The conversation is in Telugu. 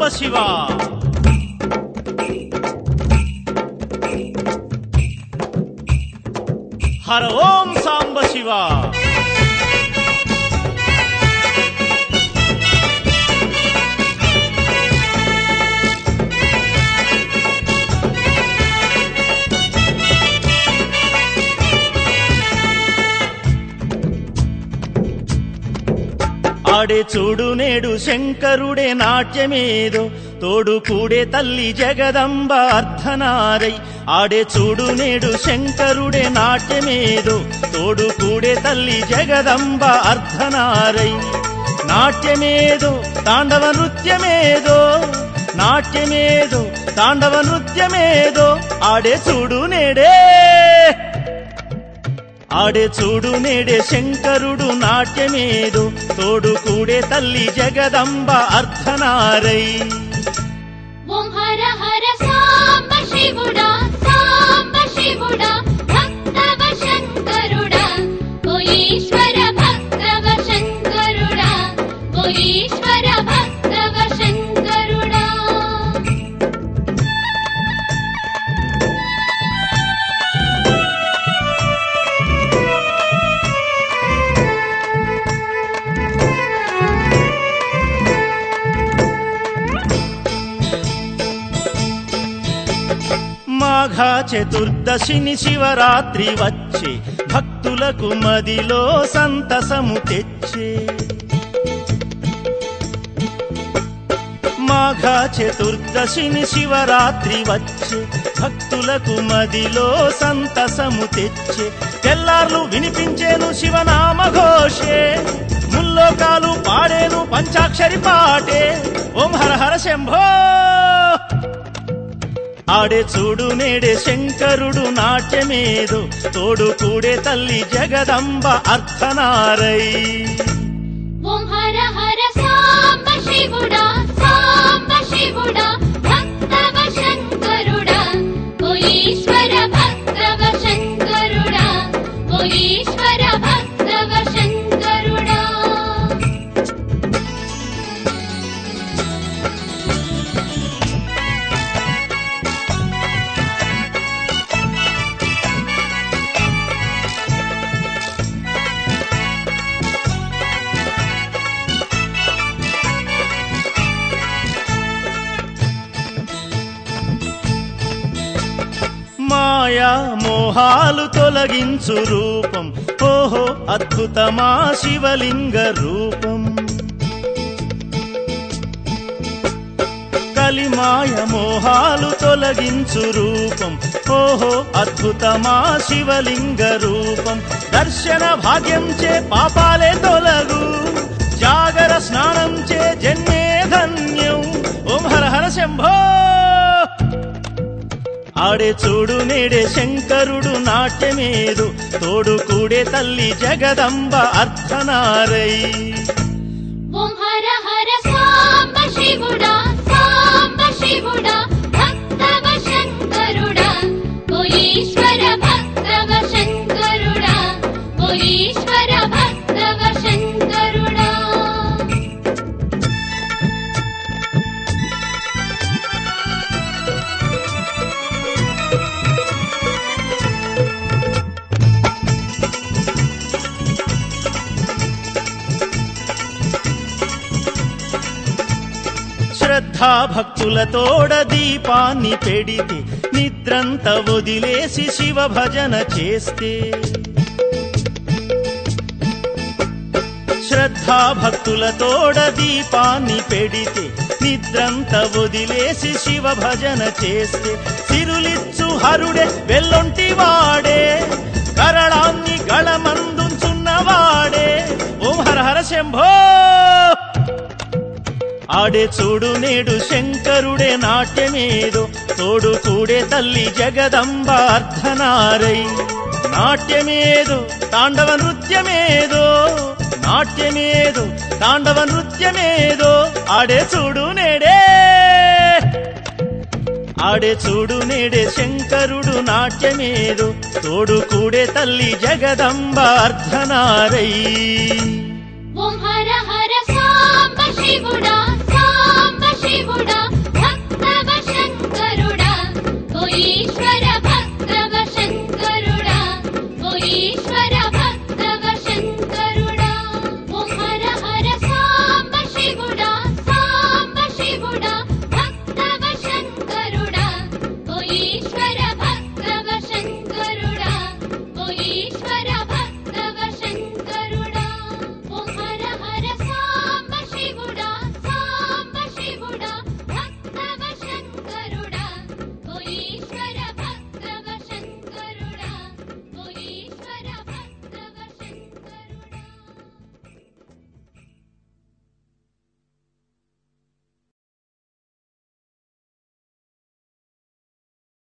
శివ హర ఓం సాంబ శివ ఆడే చూడు నేడు శంకరుడే నాట్యమేదో తోడు కూడే తల్లి జగదంబ అర్ధనారై ఆడే చూడు నేడు శంకరుడే నాట్యమేదో తోడు కూడే తల్లి జగదంబ అర్ధనారై నాట్యమేదో తాండవ నృత్యమేదో నాట్యమేదో తాండవ నృత్యమేదో ఆడే చూడు నేడే ఆడే చూడు నేడే శంకరుడు నాట్యమేదో తోడు కూడే తల్లి జగదంబ అర్ధనారై ఓం హర హర సాంబ శివుడా సాంబ శివుడా భక్తవ శంకరుడా ఓ ఈశ్వర భక్తవ శంకరుడా ఓ ఈశ్వర భక్తవ శంకరుడా మాఘ చతుర్దశిని శివరాత్రి వచ్చే భక్తులకు మదిలో సంతసము తెచ్చే మాఘ చతుర్దశిని శివరాత్రి వచ్చే భక్తులకు మదిలో సంతసము తెచ్చే తెల్లార్లు వినిపించేను శివనామ ఘోషే ముల్లోకాలు పాడేను పంచాక్షరి పాటే ఓం హర హర శంభో ఆడే చూడు నేడే శంకరుడు నాట్యమేదో తోడు కూడే తల్లి జగదంబ అర్ధనారై ఓం హర హర సాంబ శివుడా సాంబ శివుడా భక్తవ శంకరుడా ఓ ఈశ్వర భక్తవ శంకరుడా ఓ ఈశ్వర భక్తవ శంకరుడా మాయా మోహాలు తొలగించు రూపం ఓహో అద్భుతమా శివలింగ రూపం కలిమాయ మోహాలు తొలగించు రూపం ఓహో అద్భుతమా శివలింగ రూపం దర్శన భాగ్యం చే పాపాలే తొలగు జాగర స్నానం చే జన్మే ధన్యం ఓం హర హర శంభో ఆడే చూడు నేడే శంకరుడు నాట్యమేదో తోడు కూడే తల్లి జగదంబ అర్ధనారై ఓం హర హర సాంబ శివుడా సాంబ శివుడా భక్తవ శంకరుడా ఓ ఈశ్వర భక్తవ శంకరుడా ఓ ఈశ్వర భక్తవ శంకరుడా శ్రద్ధా భక్తులతోడ దీపాన్ని పెడితే నిద్రంత వదిలేసి శివ భజన చేస్తే శ్రద్ధా భక్తులతోడ దీపాన్ని పెడితే నిద్రంత వదిలేసి శివ భజన చేస్తే సిరులిచ్చు హరుడే వెల్లొంటి వాడే కరళాన్ని గళమందుచున్నవాడే ఓం హర హర శంభో ఆడే చూడు నేడు శంకరుడే నాట్యమేదో తోడు కూడే తల్లి జగదంబ అర్ధనారై నాట్యమేదో తాండవ నృత్యమేదో నాట్యమేదో తాండవ నృత్యమేదో ఆడే చూడు నేడే ఆడే చూడు నేడే శంకరుడు నాట్యమేదో తోడు కూడే తల్లి జగదంబ అర్ధనారై ఓం హర హర సాంబ శివుడా సాంబ శివుడా భక్తవ శంకరుడా ఓ ఈశ్వర